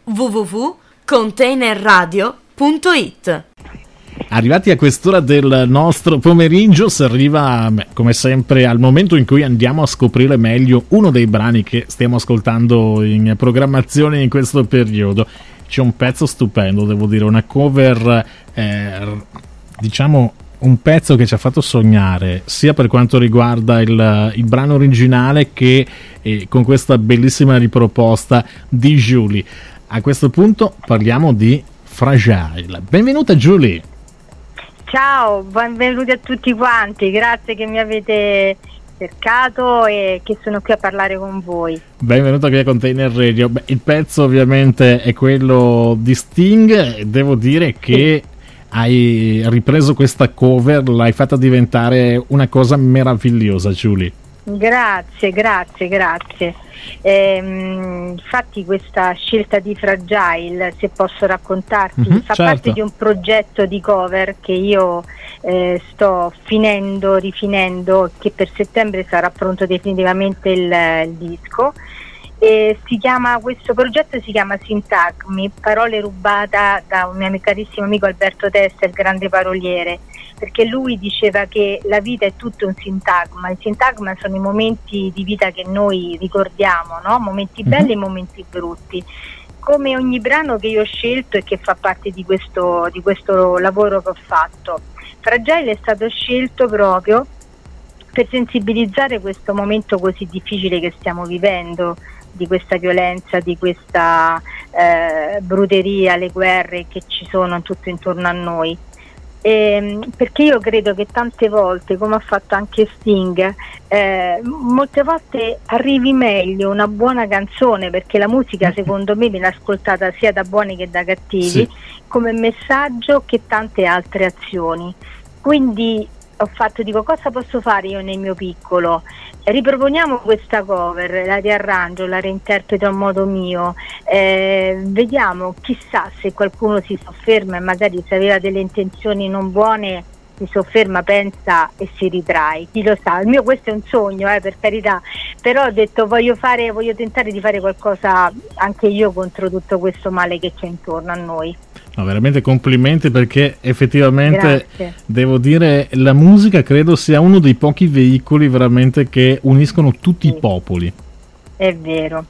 www.containerradio.it. Arrivati a quest'ora del nostro pomeriggio si arriva, come sempre, al momento in cui andiamo a scoprire meglio uno dei brani che stiamo ascoltando in programmazione in questo periodo. C'è un pezzo stupendo, devo dire, una cover, diciamo un pezzo che ci ha fatto sognare sia per quanto riguarda il brano originale che con questa bellissima riproposta di Julie. A questo punto parliamo di Fragile. Benvenuta Julie. Ciao, benvenuti a tutti quanti, grazie che mi avete cercato e che sono qui a parlare con voi. Benvenuta qui a Container Radio. Beh, il pezzo ovviamente è quello di Sting, devo dire che hai ripreso questa cover, l'hai fatta diventare una cosa meravigliosa, Julie. Grazie. Infatti questa scelta di Fragile, se posso raccontarti, fa certo. parte di un progetto di cover che io sto rifinendo, che per settembre sarà pronto definitivamente il disco. E questo progetto si chiama Sintagmi, parole rubate da un mio carissimo amico Alberto Testa, il grande paroliere, perché lui diceva che la vita è tutto un sintagma. Il sintagma sono i momenti di vita che noi ricordiamo, no? Momenti belli e momenti brutti. Come ogni brano che io ho scelto e che fa parte di questo lavoro che ho fatto, Fragile è stato scelto proprio per sensibilizzare questo momento così difficile che stiamo vivendo, di questa violenza, di questa bruteria, le guerre che ci sono tutto intorno a noi. Perché io credo che tante volte, come ha fatto anche Sting, molte volte arrivi meglio una buona canzone, perché la musica secondo me viene ascoltata sia da buoni che da cattivi, come messaggio, che tante altre azioni. Quindi dico, cosa posso fare io nel mio piccolo? Riproponiamo questa cover, la riarrangio, la reinterpreto a modo mio, vediamo, chissà se qualcuno si sofferma e magari se aveva delle intenzioni non buone si sofferma, pensa e si ritrae, chi lo sa. Questo è un sogno, per carità, però ho detto voglio tentare di fare qualcosa anche io contro tutto questo male che c'è intorno a noi. No, veramente complimenti, perché effettivamente Grazie. Devo dire, la musica credo sia uno dei pochi veicoli veramente che uniscono tutti i popoli. È vero.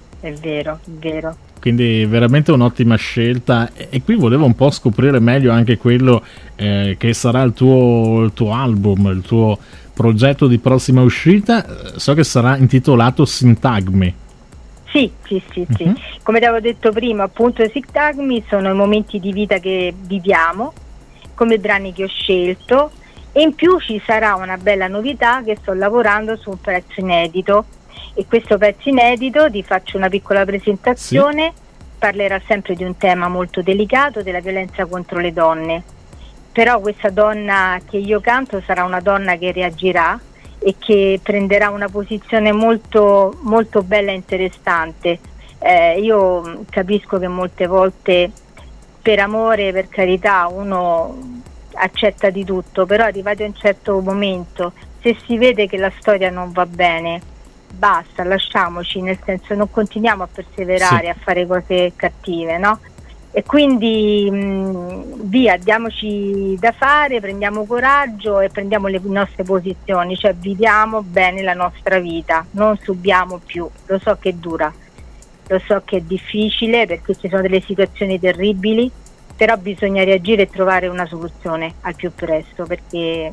Quindi veramente un'ottima scelta, e qui volevo un po' scoprire meglio anche quello che sarà il tuo album, il tuo progetto di prossima uscita. So che sarà intitolato Sintagmi. Sì. Come ti avevo detto prima, appunto, i sintagmi sono i momenti di vita che viviamo, come i brani che ho scelto, e in più ci sarà una bella novità, che sto lavorando su un pezzo inedito, e questo pezzo inedito, ti faccio una piccola presentazione, parlerà sempre di un tema molto delicato, della violenza contro le donne, però questa donna che io canto sarà una donna che reagirà e che prenderà una posizione molto, molto bella e interessante. Io capisco che molte volte per amore, per carità, uno accetta di tutto, però arrivati a un certo momento, se si vede che la storia non va bene, basta, lasciamoci, nel senso, non continuiamo a perseverare, a fare cose cattive, no? E quindi via, diamoci da fare, prendiamo coraggio e prendiamo le nostre posizioni, cioè viviamo bene la nostra vita, non subiamo più. Lo so che è dura, lo so che è difficile, perché ci sono delle situazioni terribili, però bisogna reagire e trovare una soluzione al più presto, perché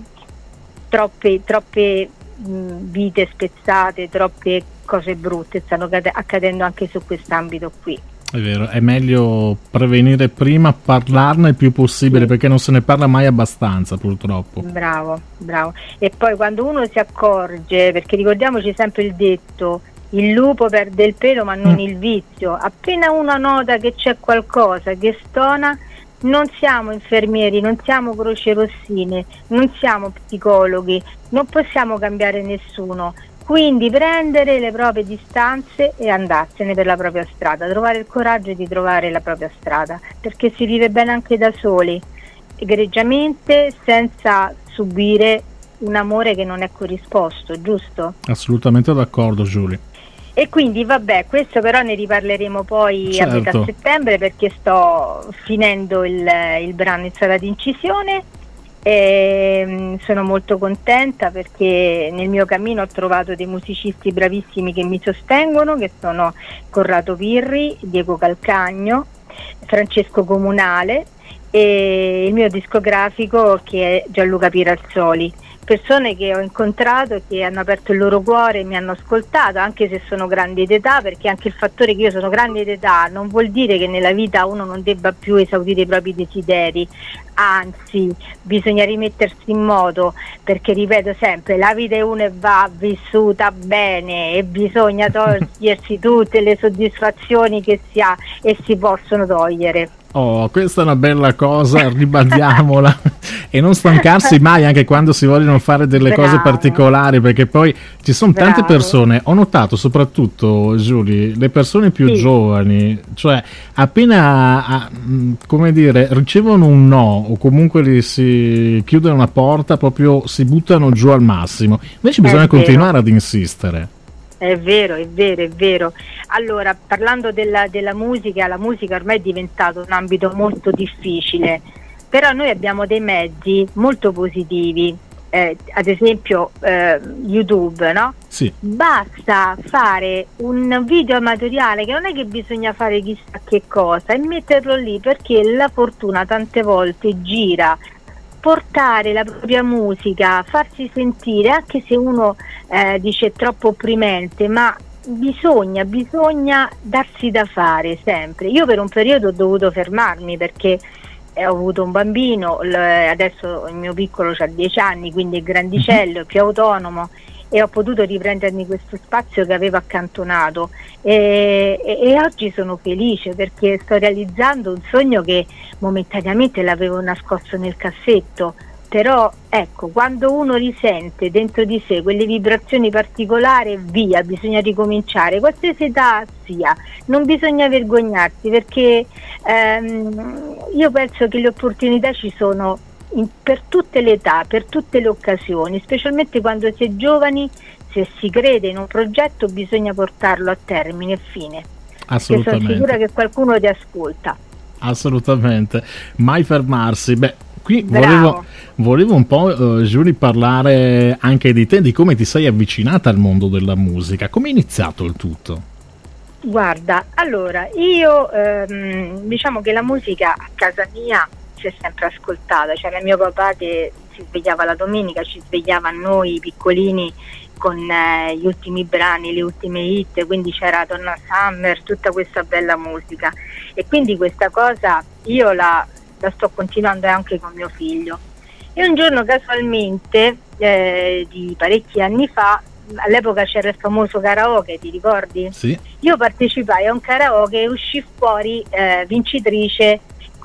troppe vite spezzate, troppe cose brutte stanno accadendo anche su quest'ambito qui. È vero, è meglio prevenire prima, parlarne il più possibile, perché non se ne parla mai abbastanza, purtroppo. Bravo. E poi quando uno si accorge, perché ricordiamoci sempre il detto, il lupo perde il pelo ma non il vizio, appena uno nota che c'è qualcosa che stona, non siamo infermieri, non siamo croce rossine, non siamo psicologi, non possiamo cambiare nessuno. Quindi prendere le proprie distanze e andarsene per la propria strada, trovare il coraggio di trovare la propria strada, perché si vive bene anche da soli, egregiamente, senza subire un amore che non è corrisposto, giusto? Assolutamente d'accordo, Giulia. E quindi vabbè, questo però ne riparleremo poi a metà settembre, perché sto finendo il brano in sala di incisione e sono molto contenta perché nel mio cammino ho trovato dei musicisti bravissimi che mi sostengono, che sono Corrado Pirri, Diego Calcagno, Francesco Comunale e il mio discografico che è Gianluca Pirazzoli. Persone che ho incontrato, che hanno aperto il loro cuore e mi hanno ascoltato, anche se sono grandi d'età, perché anche il fattore che io sono grande d'età non vuol dire che nella vita uno non debba più esaudire i propri desideri, anzi bisogna rimettersi in moto, perché ripeto sempre, la vita è una e va vissuta bene e bisogna togliersi tutte le soddisfazioni che si ha e si possono togliere. Oh, questa è una bella cosa, ribadiamola. E non stancarsi mai anche quando si vogliono fare delle cose particolari, perché poi ci sono tante persone, ho notato soprattutto, Giulia, le persone più giovani, cioè appena come dire, ricevono un no o comunque gli si chiude una porta, proprio si buttano giù al massimo. Invece bisogna continuare ad insistere. È vero, è vero, è vero. Allora, parlando della musica, la musica ormai è diventato un ambito molto difficile, però noi abbiamo dei mezzi molto positivi, ad esempio YouTube, no? Sì. Basta fare un video amatoriale, che non è che bisogna fare chissà che cosa, e metterlo lì, perché la fortuna tante volte gira. Portare la propria musica, farsi sentire, anche se uno dice troppo opprimente, ma bisogna darsi da fare sempre. Io per un periodo ho dovuto fermarmi perché ho avuto un bambino, adesso il mio piccolo ha 10 anni, quindi è grandicello, è più autonomo, e ho potuto riprendermi questo spazio che avevo accantonato e oggi sono felice perché sto realizzando un sogno che momentaneamente l'avevo nascosto nel cassetto, però ecco, quando uno risente dentro di sé quelle vibrazioni particolari, via, bisogna ricominciare, qualsiasi età sia, non bisogna vergognarsi, perché io penso che le opportunità ci sono per tutte le età, per tutte le occasioni, specialmente quando si è giovani. Se si crede in un progetto bisogna portarlo a termine e fine. Assolutamente. Sono sicura che qualcuno ti ascolta. Assolutamente, mai fermarsi. Beh, qui volevo un po', Giulia, parlare anche di te, di come ti sei avvicinata al mondo della musica. Come è iniziato il tutto? Guarda, allora, io diciamo che la musica a casa mia si è sempre ascoltata. C'era mio papà che si svegliava la domenica, ci svegliava a noi piccolini con gli ultimi brani, le ultime hit, quindi c'era Donna Summer, tutta questa bella musica, e quindi questa cosa io la sto continuando anche con mio figlio. E un giorno casualmente di parecchi anni fa, all'epoca c'era il famoso karaoke, ti ricordi? Sì. Io partecipai a un karaoke e uscì fuori vincitrice,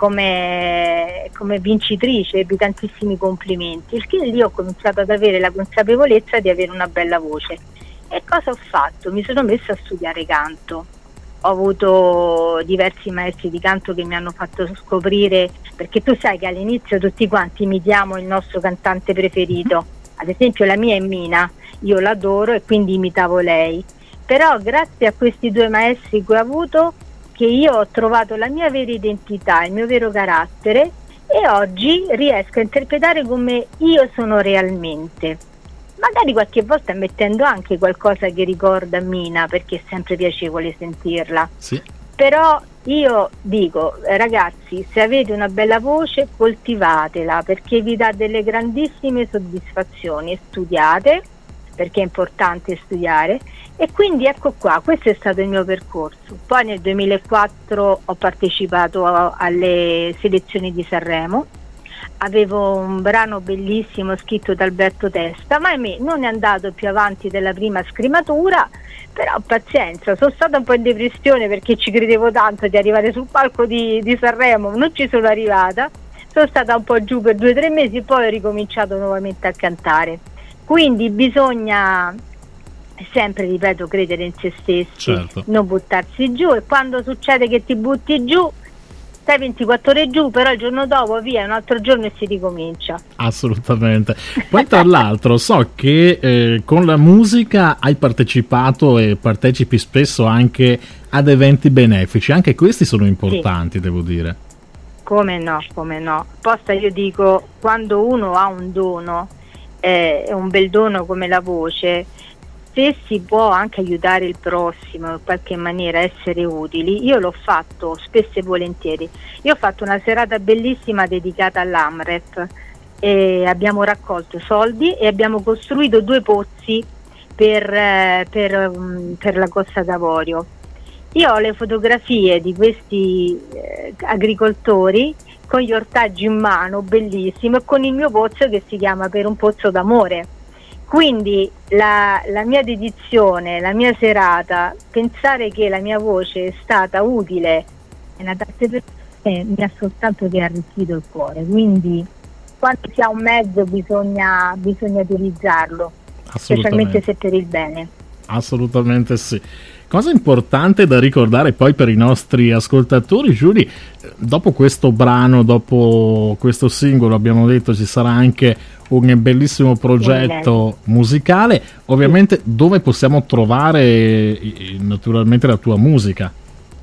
come vincitrice, ebbi tantissimi complimenti, il che lì ho cominciato ad avere la consapevolezza di avere una bella voce. E cosa ho fatto? Mi sono messa a studiare canto. Ho avuto diversi maestri di canto che mi hanno fatto scoprire, perché tu sai che all'inizio tutti quanti imitiamo il nostro cantante preferito. Ad esempio la mia è Mina, io l'adoro e quindi imitavo lei. Però grazie a questi due maestri che ho avuto, che io ho trovato la mia vera identità, il mio vero carattere, e oggi riesco a interpretare come io sono realmente. Magari qualche volta mettendo anche qualcosa che ricorda Mina, perché è sempre piacevole sentirla. Sì. Però io dico, ragazzi, se avete una bella voce, coltivatela, perché vi dà delle grandissime soddisfazioni. Studiate, perché è importante studiare. E quindi ecco qua, questo è stato il mio percorso. Poi nel 2004 ho partecipato alle selezioni di Sanremo, avevo un brano bellissimo scritto da Alberto Testa, ma ahimè non è andato più avanti della prima scrimatura, però pazienza, sono stata un po' in depressione perché ci credevo tanto di arrivare sul palco di Sanremo, non ci sono arrivata, sono stata un po' giù per 2 o 3 mesi e poi ho ricominciato nuovamente a cantare. Quindi bisogna sempre, ripeto, credere in se stessi, certo, non buttarsi giù, e quando succede che ti butti giù stai 24 ore giù, però il giorno dopo via, un altro giorno e si ricomincia. Assolutamente. Poi tra l'altro so che con la musica hai partecipato e partecipi spesso anche ad eventi benefici, anche questi sono importanti, sì. Devo dire. Come no. Posta, io dico, quando uno ha un dono, un bel dono come la voce, se si può anche aiutare il prossimo in qualche maniera, essere utili, io l'ho fatto spesso e volentieri. Io ho fatto una serata bellissima dedicata all'AMREF e abbiamo raccolto soldi e abbiamo costruito 2 pozzi per la Costa d'Avorio. Io ho le fotografie di questi agricoltori con gli ortaggi in mano, bellissimo, e con il mio pozzo che si chiama Per un pozzo d'amore. Quindi la mia dedizione, la mia serata, pensare che la mia voce è stata utile a tante persone mi ha soltanto che arricchito il cuore. Quindi quando si ha un mezzo bisogna utilizzarlo, specialmente se per il bene. Assolutamente sì. Cosa importante da ricordare poi per i nostri ascoltatori, Giulia, dopo questo brano, dopo questo singolo, abbiamo detto ci sarà anche un bellissimo progetto musicale, ovviamente dove possiamo trovare naturalmente la tua musica?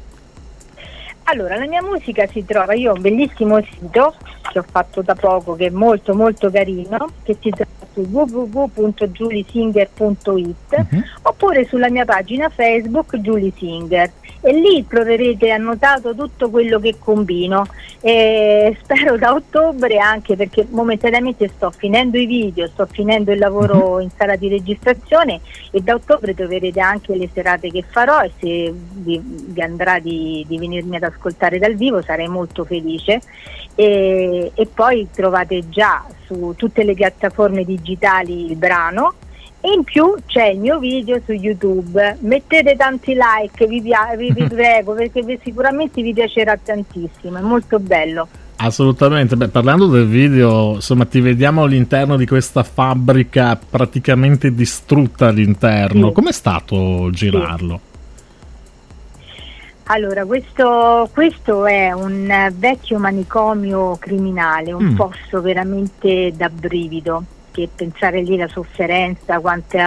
Allora, la mia musica si trova, io ho un bellissimo sito che ho fatto da poco, che è molto molto carino, che si trova su www.giuliesinger.it oppure sulla mia pagina Facebook Giulia Singer, e lì troverete annotato tutto quello che combino, e spero da ottobre, anche perché momentaneamente sto finendo i video, sto finendo il lavoro in sala di registrazione, e da ottobre troverete anche le serate che farò, e se vi andrà di venirmi ad ascoltare dal vivo sarei molto felice. E poi trovate già su tutte le piattaforme digitali il brano, e in più c'è il mio video su YouTube. Mettete tanti like, vi prego, perché sicuramente vi piacerà tantissimo, è molto bello. Assolutamente. Beh, parlando del video, insomma, ti vediamo all'interno di questa fabbrica praticamente distrutta all'interno. Sì. Com'è stato girarlo? Sì. Allora, questo è un vecchio manicomio criminale, un posto veramente da brivido, che pensare lì la sofferenza, quante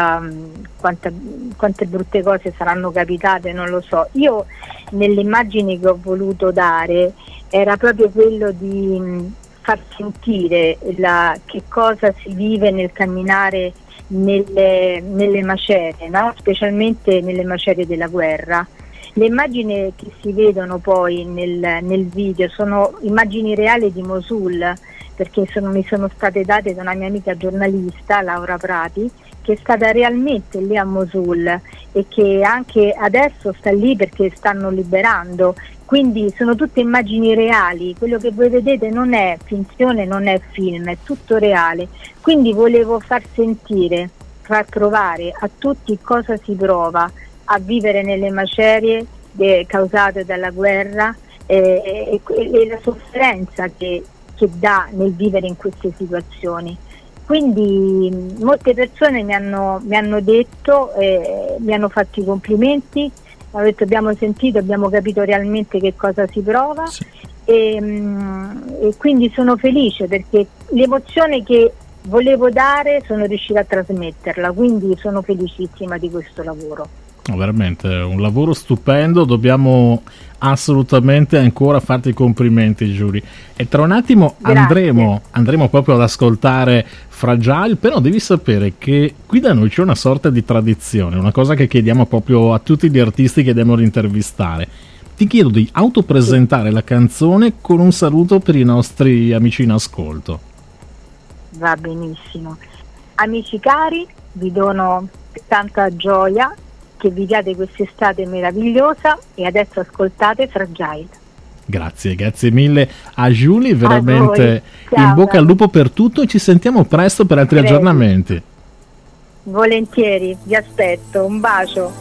brutte cose saranno capitate, non lo so. Io nell'immagine che ho voluto dare era proprio quello di far sentire che cosa si vive nel camminare nelle macerie, no? Specialmente nelle macerie della guerra. Le immagini che si vedono poi nel video sono immagini reali di Mosul, perché mi sono state date da una mia amica giornalista, Laura Prati, che è stata realmente lì a Mosul e che anche adesso sta lì perché stanno liberando. Quindi sono tutte immagini reali, quello che voi vedete non è finzione, non è film, è tutto reale. Quindi volevo far provare a tutti cosa si prova a vivere nelle macerie causate dalla guerra, e la sofferenza che dà nel vivere in queste situazioni. Quindi molte persone mi hanno detto, mi hanno fatto i complimenti, hanno detto abbiamo capito realmente che cosa si prova, sì. E quindi sono felice perché l'emozione che volevo dare sono riuscita a trasmetterla, quindi sono felicissima di questo lavoro. Veramente un lavoro stupendo, dobbiamo assolutamente ancora farti i complimenti, Giulia. E tra un attimo andremo proprio ad ascoltare Fragile, però devi sapere che qui da noi c'è una sorta di tradizione, una cosa che chiediamo proprio a tutti gli artisti che andiamo ad intervistare. Ti chiedo di autopresentare la canzone con un saluto per i nostri amici in ascolto. Va benissimo. Amici cari, vi dono tanta gioia, che viviate quest'estate meravigliosa, e adesso ascoltate Fragile. Grazie mille a Giulia, veramente in bocca al lupo per tutto, e ci sentiamo presto per altri aggiornamenti. Volentieri, vi aspetto, un bacio.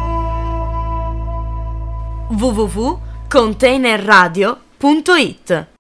www.containerradio.it